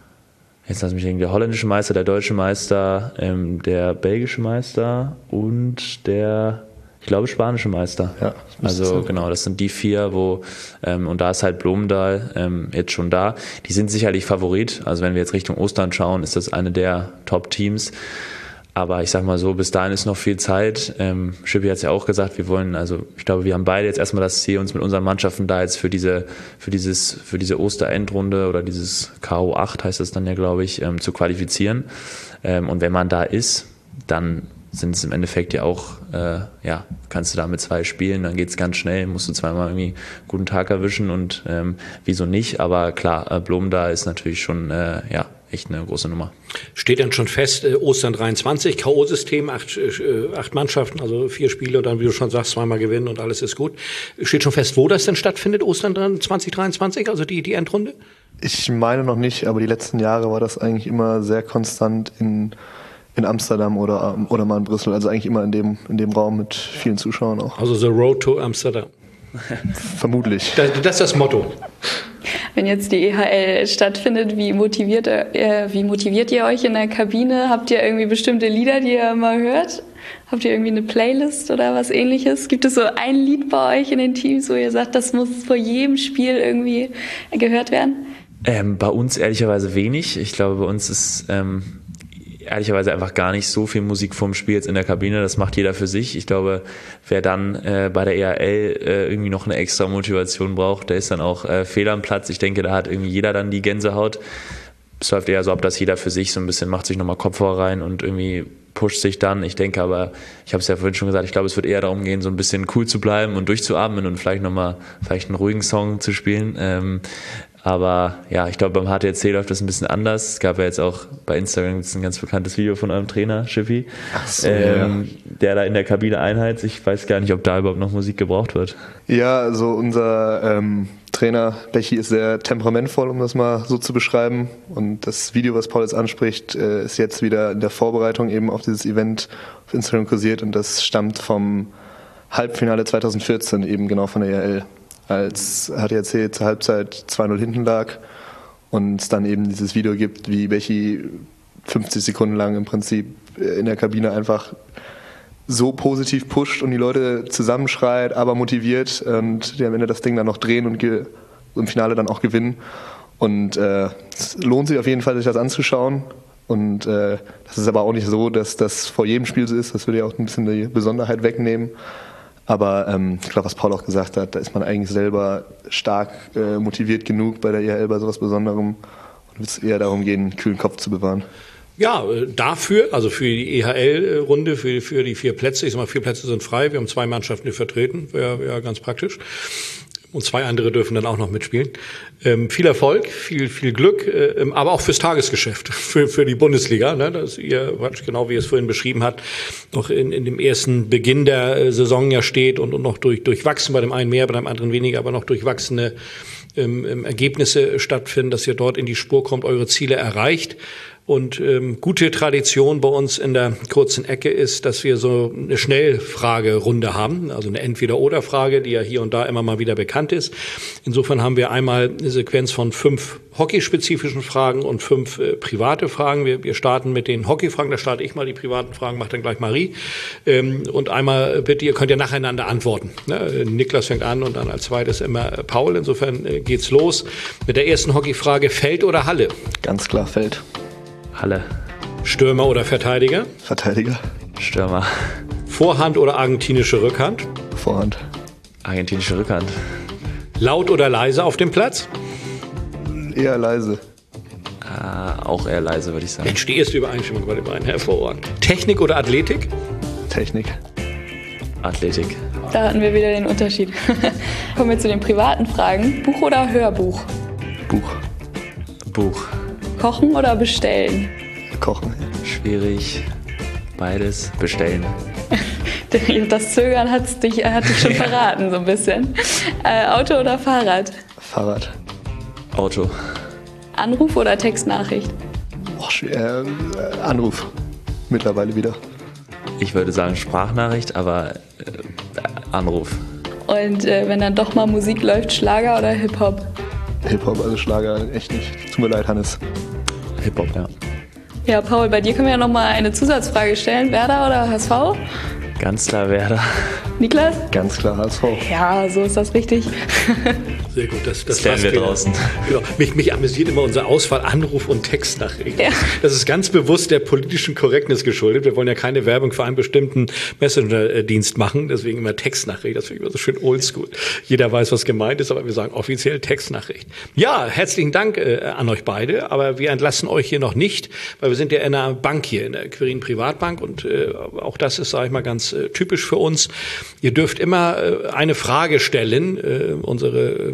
jetzt lass mich denken, der holländische Meister, der deutsche Meister, ähm, der belgische Meister und der, ich glaube, spanische Meister. Ja, also sein. Genau, das sind die vier, wo ähm, und da ist halt Bloemendaal ähm, jetzt schon da. Die sind sicherlich Favorit. Also wenn wir jetzt Richtung Ostern schauen, ist das eine der Top-Teams. Aber ich sag mal so, bis dahin ist noch viel Zeit. Ähm, Schippi hat es ja auch gesagt, wir wollen, also ich glaube, wir haben beide jetzt erstmal das Ziel, uns mit unseren Mannschaften da jetzt für diese, für dieses, für diese Osterendrunde oder dieses K O acht heißt das dann ja, glaube ich, ähm, zu qualifizieren. Ähm, und wenn man da ist, dann sind es im Endeffekt ja auch, äh, ja, kannst du da mit zwei spielen, dann geht's ganz schnell, musst du zweimal irgendwie einen guten Tag erwischen und ähm, wieso nicht, aber klar, äh, Bloemendaal ist natürlich schon, äh, ja, echt eine große Nummer. Steht dann schon fest, äh, Ostern dreiundzwanzig, K O-System, acht, äh, acht Mannschaften, also vier Spiele und dann, wie du schon sagst, zweimal gewinnen und alles ist gut. Steht schon fest, wo das denn stattfindet, Ostern zwanzig dreiundzwanzig, also die, die Endrunde? Ich meine noch nicht, aber die letzten Jahre war das eigentlich immer sehr konstant in, in Amsterdam oder, oder mal in Brüssel. Also eigentlich immer in dem, in dem Raum mit vielen Zuschauern auch. Also The Road to Amsterdam. Vermutlich. Das, das ist das Motto. Wenn jetzt die E H L stattfindet, wie motiviert, äh, wie motiviert ihr euch in der Kabine? Habt ihr irgendwie bestimmte Lieder, die ihr mal hört? Habt ihr irgendwie eine Playlist oder was Ähnliches? Gibt es so ein Lied bei euch in den Teams, wo ihr sagt, das muss vor jedem Spiel irgendwie gehört werden? Ähm, bei uns ehrlicherweise wenig. Ich glaube, bei uns ist ähm, ehrlicherweise einfach gar nicht so viel Musik vorm Spiel jetzt in der Kabine. Das macht jeder für sich. Ich glaube, wer dann äh, bei der E H L äh, irgendwie noch eine extra Motivation braucht, der ist dann auch äh, fehl am Platz. Ich denke, da hat irgendwie jeder dann die Gänsehaut. Es läuft eher so ab, dass jeder für sich so ein bisschen macht sich nochmal Kopfhörer rein und irgendwie pusht sich dann. Ich denke aber, ich habe es ja vorhin schon gesagt, ich glaube, es wird eher darum gehen, so ein bisschen cool zu bleiben und durchzuatmen und vielleicht nochmal vielleicht einen ruhigen Song zu spielen. Ähm, Aber ja, ich glaube, beim H T C läuft das ein bisschen anders. Es gab ja jetzt auch bei Instagram ein ganz bekanntes Video von eurem Trainer, Schippi, so, ähm, ja. der da in der Kabine einheizt. Ich weiß gar nicht, ob da überhaupt noch Musik gebraucht wird. Ja, also unser ähm, Trainer Bechi ist sehr temperamentvoll, um das mal so zu beschreiben. Und das Video, was Paul jetzt anspricht, äh, ist jetzt wieder in der Vorbereitung eben auf dieses Event auf Instagram kursiert. Und das stammt vom Halbfinale zwanzig vierzehn, eben genau von der E H L. Als H T C zur Halbzeit zwei null hinten lag und es dann eben dieses Video gibt, wie Bechi fünfzig Sekunden lang im Prinzip in der Kabine einfach so positiv pusht und die Leute zusammenschreit, aber motiviert und die am Ende das Ding dann noch drehen und ge- im Finale dann auch gewinnen. Und äh, es lohnt sich auf jeden Fall, sich das anzuschauen. Und äh, das ist aber auch nicht so, dass das vor jedem Spiel so ist. Das würde ja auch ein bisschen die Besonderheit wegnehmen. Aber ähm, ich glaube, was Paul auch gesagt hat, da ist man eigentlich selber stark äh, motiviert genug bei der E H L bei sowas Besonderem und wird es eher darum gehen, einen kühlen Kopf zu bewahren. Ja, dafür, also für die E H L-Runde, für, für die vier Plätze, ich sag mal, vier Plätze sind frei, wir haben zwei Mannschaften, die vertreten, wäre wär ganz praktisch. Und zwei andere dürfen dann auch noch mitspielen. Ähm, viel Erfolg, viel viel Glück, äh, aber auch fürs Tagesgeschäft, für für die Bundesliga, ne, dass ihr, genau wie ihr es vorhin beschrieben habt, noch in in dem ersten Beginn der äh, Saison ja steht und, und noch durch durchwachsen, bei dem einen mehr, bei dem anderen weniger, aber noch durchwachsene ähm, Ergebnisse stattfinden, dass ihr dort in die Spur kommt, eure Ziele erreicht. Und ähm, gute Tradition bei uns in der kurzen Ecke ist, dass wir so eine Schnellfragerunde haben, also eine Entweder-Oder-Frage, die ja hier und da immer mal wieder bekannt ist. Insofern haben wir einmal eine Sequenz von fünf hockeyspezifischen Fragen und fünf äh, private Fragen. Wir, wir starten mit den Hockeyfragen, da starte ich mal, die privaten Fragen macht dann gleich Marie. Ähm, und einmal bitte, ihr könnt ja nacheinander antworten. Ne? Niklas fängt an und dann als zweites immer Paul. Insofern äh, geht's los mit der ersten Hockeyfrage: Feld oder Halle? Ganz klar Feld. Halle. Stürmer oder Verteidiger? Verteidiger. Stürmer. Vorhand oder argentinische Rückhand? Vorhand. Argentinische Rückhand. Laut oder leise auf dem Platz? Eher leise. Äh, auch eher leise, würde ich sagen. Mensch, die erste Übereinstimmung bei den beiden. Hervorragend. Technik oder Athletik? Technik. Athletik. Da hatten wir wieder den Unterschied. Kommen wir zu den privaten Fragen. Buch oder Hörbuch? Buch. Buch. Kochen oder bestellen? Kochen. Schwierig. Beides. Bestellen. Das Zögern hat's dich, hat dich schon verraten, so ein bisschen. Äh, Auto oder Fahrrad? Fahrrad. Auto. Anruf oder Textnachricht? Oh, schwer. Äh, Anruf. Mittlerweile wieder. Ich würde sagen Sprachnachricht, aber äh, Anruf. Und äh, wenn dann doch mal Musik läuft, Schlager oder Hip-Hop? Hip-Hop, also Schlager, echt nicht. Tut mir leid, Hannes. Hip-Hop, ja. Ja, Paul, bei dir können wir ja noch mal eine Zusatzfrage stellen. Werder oder H S V? Ganz klar Werder. Niklas? Ganz klar H S V. Ja, so ist das richtig. Sehr gut, das, das, Das lernen wir passt draußen. Genau. Mich, mich amüsiert immer unser Auswahl Anruf und Textnachricht. Ja. Das ist ganz bewusst der politischen Korrektness geschuldet. Wir wollen ja keine Werbung für einen bestimmten Messenger-Dienst machen, deswegen immer Textnachricht. Das finde ich immer so schön oldschool. Jeder weiß, was gemeint ist, aber wir sagen offiziell Textnachricht. Ja, herzlichen Dank äh, an euch beide, aber wir entlassen euch hier noch nicht, weil wir sind ja in einer Bank hier, in der Quirin Privatbank, und äh, auch das ist, sage ich mal, ganz äh, typisch für uns. Ihr dürft immer äh, eine Frage stellen. Äh, unsere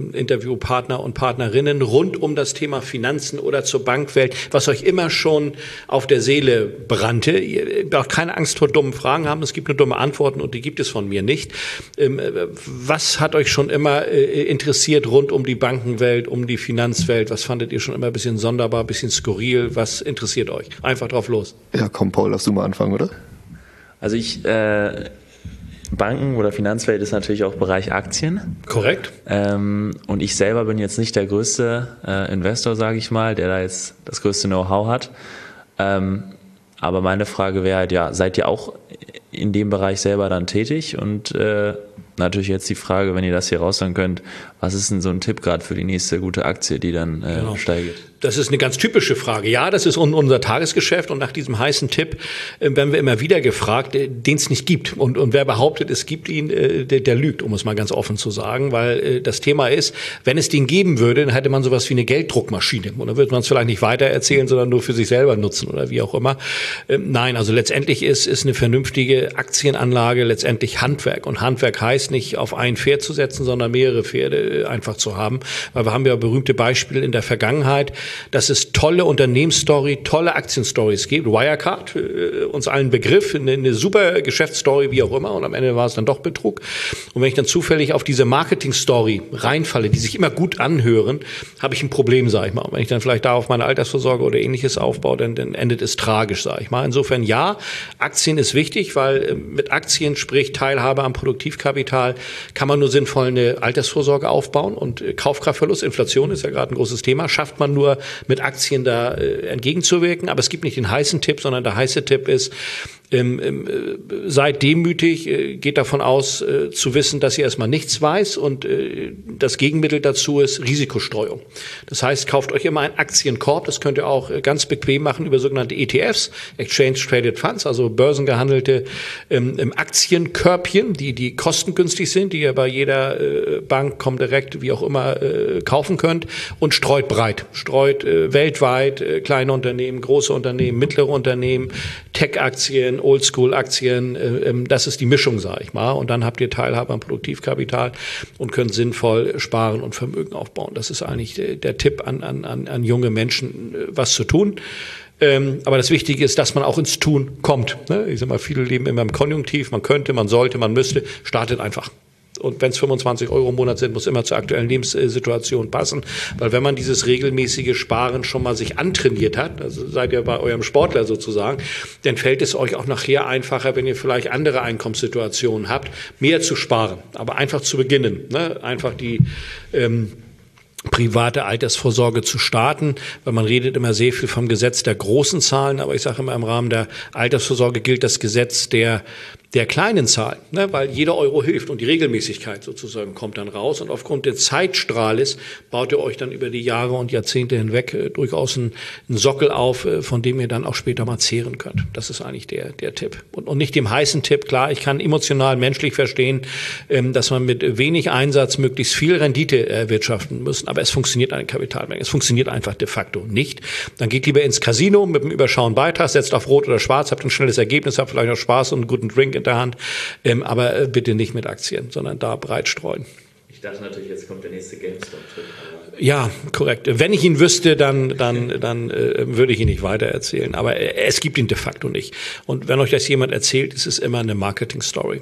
Interviewpartner und Partnerinnen rund um das Thema Finanzen oder zur Bankwelt, was euch immer schon auf der Seele brannte. Ihr braucht keine Angst vor dummen Fragen haben, es gibt nur dumme Antworten und die gibt es von mir nicht. Ähm, was hat euch schon immer äh, interessiert rund um die Bankenwelt, um die Finanzwelt? Was fandet ihr schon immer ein bisschen sonderbar, ein bisschen skurril? Was interessiert euch? Einfach drauf los. Ja, komm, Paul, lass du mal anfangen, oder? Also ich, äh, Banken oder Finanzwelt ist natürlich auch Bereich Aktien. Korrekt. Ähm, und ich selber bin jetzt nicht der größte äh, Investor, sage ich mal, der da jetzt das größte Know-how hat. Ähm, aber meine Frage wäre halt, ja, seid ihr auch in dem Bereich selber dann tätig? Und äh, natürlich jetzt die Frage, wenn ihr das hier raushören könnt, was ist denn so ein Tipp gerade für die nächste gute Aktie, die dann äh, genau. steigt? Das ist eine ganz typische Frage. Ja, das ist unser Tagesgeschäft und nach diesem heißen Tipp äh, werden wir immer wieder gefragt, äh, den es nicht gibt. Und, und wer behauptet, es gibt ihn, äh, der, der lügt, um es mal ganz offen zu sagen, weil äh, das Thema ist, wenn es den geben würde, dann hätte man sowas wie eine Gelddruckmaschine. Und dann würde man es vielleicht nicht weiter erzählen, sondern nur für sich selber nutzen oder wie auch immer. Ähm, nein, also letztendlich ist, ist eine vernünftige Aktienanlage letztendlich Handwerk. Und Handwerk heißt nicht, auf ein Pferd zu setzen, sondern mehrere Pferde äh, einfach zu haben. Weil wir haben ja berühmte Beispiele in der Vergangenheit, dass es tolle Unternehmensstory, tolle Aktienstories gibt. Wirecard, äh, uns allen Begriff, eine, eine super Geschäftsstory, wie auch immer. Und am Ende war es dann doch Betrug. Und wenn ich dann zufällig auf diese Marketingstory reinfalle, die sich immer gut anhören, habe ich ein Problem, sage ich mal. Und wenn ich dann vielleicht da auf meine Altersvorsorge oder Ähnliches aufbaue, dann, dann endet es tragisch, sage ich mal. Insofern ja, Aktien ist wichtig, weil äh, mit Aktien, sprich Teilhabe am Produktivkapital, kann man nur sinnvoll eine Altersvorsorge aufbauen. Und äh, Kaufkraftverlust, Inflation ist ja gerade ein großes Thema, schafft man nur mit Aktien da äh, entgegenzuwirken. Aber es gibt nicht den heißen Tipp, sondern der heiße Tipp ist, Ähm, ähm, seid demütig, äh, geht davon aus, äh, zu wissen, dass ihr erstmal nichts weiß und äh, das Gegenmittel dazu ist Risikostreuung. Das heißt, kauft euch immer einen Aktienkorb, das könnt ihr auch äh, ganz bequem machen über sogenannte E T Fs, Exchange Traded Funds, also börsengehandelte ähm, Aktienkörbchen, die die kostengünstig sind, die ihr bei jeder äh, Bank, Comdirect, wie auch immer äh, kaufen könnt und streut breit, streut äh, weltweit, äh, kleine Unternehmen, große Unternehmen, mittlere Unternehmen, Tech-Aktien, Oldschool-Aktien, äh, das ist die Mischung, sage ich mal. Und dann habt ihr Teilhabe am Produktivkapital und könnt sinnvoll sparen und Vermögen aufbauen. Das ist eigentlich der, der Tipp an, an, an junge Menschen, was zu tun. Ähm, aber das Wichtige ist, dass man auch ins Tun kommt. Ne? Ich sag mal, viele leben immer im Konjunktiv. Man könnte, man sollte, man müsste. Startet einfach. Und wenn es fünfundzwanzig Euro im Monat sind, muss immer zur aktuellen Lebenssituation passen. Weil wenn man dieses regelmäßige Sparen schon mal sich antrainiert hat, also seid ihr bei eurem Sportler sozusagen, dann fällt es euch auch nachher einfacher, wenn ihr vielleicht andere Einkommenssituationen habt, mehr zu sparen. Aber einfach zu beginnen. Ne? Einfach die ähm, private Altersvorsorge zu starten, weil man redet immer sehr viel vom Gesetz der großen Zahlen, aber ich sage immer, im Rahmen der Altersvorsorge gilt das Gesetz der der kleinen Zahlen, ne, weil jeder Euro hilft und die Regelmäßigkeit sozusagen kommt dann raus und aufgrund des Zeitstrahles baut ihr euch dann über die Jahre und Jahrzehnte hinweg äh, durchaus einen, einen Sockel auf, äh, von dem ihr dann auch später mal zehren könnt. Das ist eigentlich der der Tipp und, und nicht dem heißen Tipp. Klar, ich kann emotional, menschlich verstehen, ähm, dass man mit wenig Einsatz möglichst viel Rendite erwirtschaften muss, aber es funktioniert an den Kapitalmärkten. Es funktioniert einfach de facto nicht. Dann geht lieber ins Casino mit einem überschauen Beitrag, setzt auf Rot oder Schwarz, habt ein schnelles Ergebnis, habt vielleicht noch Spaß und einen guten Drink in der Hand, ähm, aber äh, bitte nicht mit Aktien, sondern da breit streuen. Ich dachte natürlich, jetzt kommt der nächste GameStop-Tipp. Ja, korrekt. Wenn ich ihn wüsste, dann, dann, dann äh, würde ich ihn nicht weiter erzählen. Aber äh, es gibt ihn de facto nicht. Und wenn euch das jemand erzählt, ist es immer eine Marketing-Story.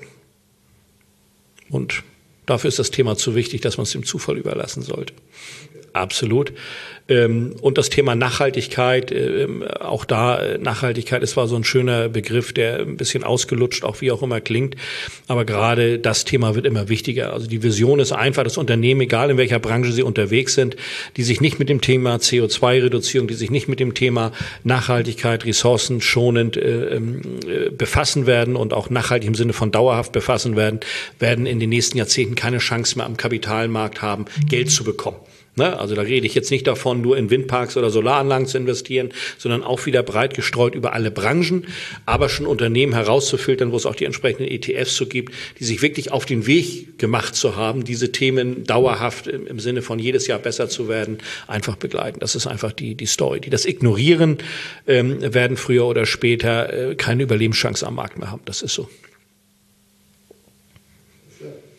Und dafür ist das Thema zu wichtig, dass man es dem Zufall überlassen sollte. Absolut. Und das Thema Nachhaltigkeit, auch da, Nachhaltigkeit ist zwar so ein schöner Begriff, der ein bisschen ausgelutscht, auch wie auch immer klingt, aber gerade das Thema wird immer wichtiger. Also die Vision ist einfach, dass Unternehmen, egal in welcher Branche sie unterwegs sind, die sich nicht mit dem Thema C O zwei Reduzierung, die sich nicht mit dem Thema Nachhaltigkeit, ressourcenschonend äh, äh, befassen werden und auch nachhaltig im Sinne von dauerhaft befassen werden, werden in den nächsten Jahrzehnten keine Chance mehr am Kapitalmarkt haben, Geld zu bekommen. Ne? Also da rede ich jetzt nicht davon, nur in Windparks oder Solaranlagen zu investieren, sondern auch wieder breit gestreut über alle Branchen, aber schon Unternehmen herauszufiltern, wo es auch die entsprechenden E T Fs so gibt, die sich wirklich auf den Weg gemacht zu haben, diese Themen dauerhaft im, im Sinne von jedes Jahr besser zu werden, einfach begleiten. Das ist einfach die, die Story. Die das ignorieren, ähm, werden früher oder später äh, keine Überlebenschance am Markt mehr haben. Das ist so.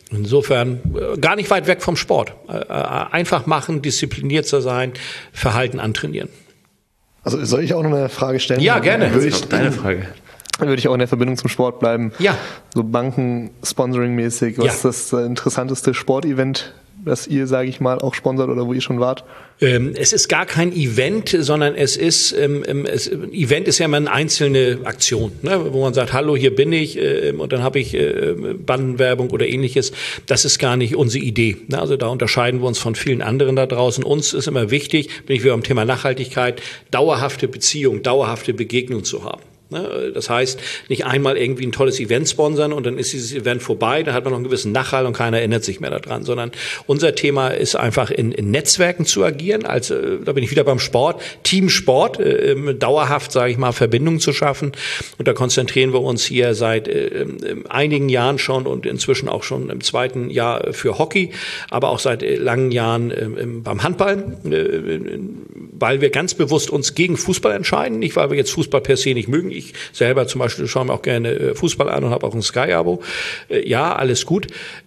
Insofern gar nicht weit weg vom Sport. Einfach machen, disziplinierter sein, Verhalten antrainieren. Also soll ich auch noch eine Frage stellen? Ja, gerne. Würde ich, Deine Frage. Würde ich auch in der Verbindung zum Sport bleiben. Ja. So Banken-Sponsoring-mäßig. Was Ja. ist das interessanteste Sportevent, das ihr, sage ich mal, auch sponsert oder wo ihr schon wart? Ähm, es ist gar kein Event, sondern es ist, ähm, es, ein Event ist ja immer eine einzelne Aktion, ne? Wo man sagt, hallo, hier bin ich, äh, und dann habe ich äh, Bandenwerbung oder ähnliches. Das ist gar nicht unsere Idee. Ne? Also da unterscheiden wir uns von vielen anderen da draußen. Uns ist immer wichtig, bin ich wieder beim Thema Nachhaltigkeit, dauerhafte Beziehung, dauerhafte Begegnung zu haben. Das heißt, nicht einmal irgendwie ein tolles Event sponsern und dann ist dieses Event vorbei, dann hat man noch einen gewissen Nachhall und keiner erinnert sich mehr daran, sondern unser Thema ist einfach in, in Netzwerken zu agieren, also da bin ich wieder beim Sport, Teamsport, äh, dauerhaft, sage ich mal, Verbindungen zu schaffen und da konzentrieren wir uns hier seit äh, einigen Jahren schon und inzwischen auch schon im zweiten Jahr für Hockey, aber auch seit langen Jahren äh, beim Handball, äh, weil wir ganz bewusst uns gegen Fußball entscheiden, nicht weil wir jetzt Fußball per se nicht mögen. Ich selber zum Beispiel schaue mir auch gerne Fußball an und habe auch ein Sky-Abo. Ja, alles gut.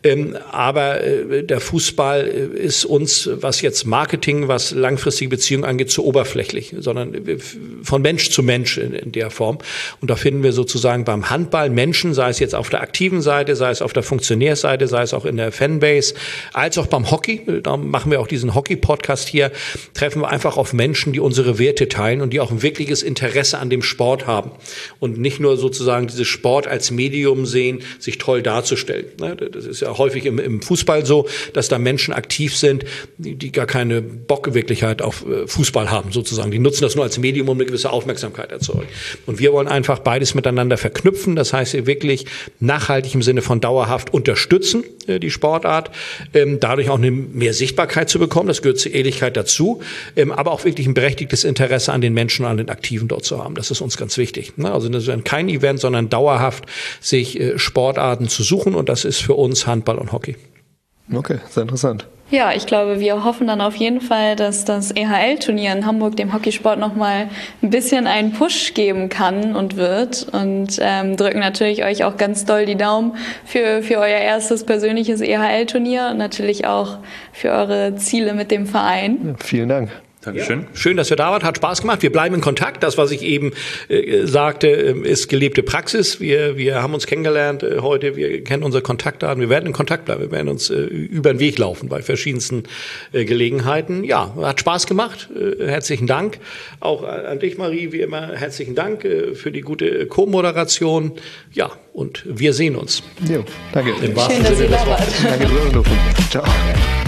Aber der Fußball ist uns, was jetzt Marketing, was langfristige Beziehungen angeht, zu oberflächlich, sondern von Mensch zu Mensch in der Form. Und da finden wir sozusagen beim Handball Menschen, sei es jetzt auf der aktiven Seite, sei es auf der Funktionärsseite, sei es auch in der Fanbase, als auch beim Hockey. Da machen wir auch diesen Hockey-Podcast hier. Treffen wir einfach auf Menschen, die unsere Werte teilen und die auch ein wirkliches Interesse an dem Sport haben. Und nicht nur sozusagen dieses Sport als Medium sehen, sich toll darzustellen. Das ist ja häufig im, im Fußball so, dass da Menschen aktiv sind, die, die gar keine Bockwirklichkeit auf Fußball haben sozusagen. Die nutzen das nur als Medium, um eine gewisse Aufmerksamkeit erzeugen. Und wir wollen einfach beides miteinander verknüpfen. Das heißt, wirklich nachhaltig im Sinne von dauerhaft unterstützen, die Sportart, dadurch auch eine mehr Sichtbarkeit zu bekommen. Das gehört zur Ehrlichkeit dazu. Aber auch wirklich ein berechtigtes Interesse an den Menschen, an den Aktiven dort zu haben. Das ist uns ganz wichtig. Also das ist kein Event, sondern dauerhaft sich Sportarten zu suchen und das ist für uns Handball und Hockey. Okay, sehr interessant. Ja, ich glaube, wir hoffen dann auf jeden Fall, dass das E H L-Turnier in Hamburg dem Hockeysport nochmal ein bisschen einen Push geben kann und wird und ähm, drücken natürlich euch auch ganz doll die Daumen für, für euer erstes persönliches E H L-Turnier und natürlich auch für eure Ziele mit dem Verein. Ja, vielen Dank. Dankeschön. Ja, schön, dass ihr da wart. Hat Spaß gemacht. Wir bleiben in Kontakt. Das, was ich eben äh, sagte, ist gelebte Praxis. Wir, wir haben uns kennengelernt äh, heute. Wir kennen unsere Kontaktdaten. Wir werden in Kontakt bleiben. Wir werden uns äh, über den Weg laufen bei verschiedensten äh, Gelegenheiten. Ja, hat Spaß gemacht. Äh, herzlichen Dank. Auch an dich, Marie, wie immer. Herzlichen Dank äh, für die gute Co-Moderation. Ja, und wir sehen uns. Jo, danke. Schön, dass ihr da wart. Danke, dass du da durften. Ciao.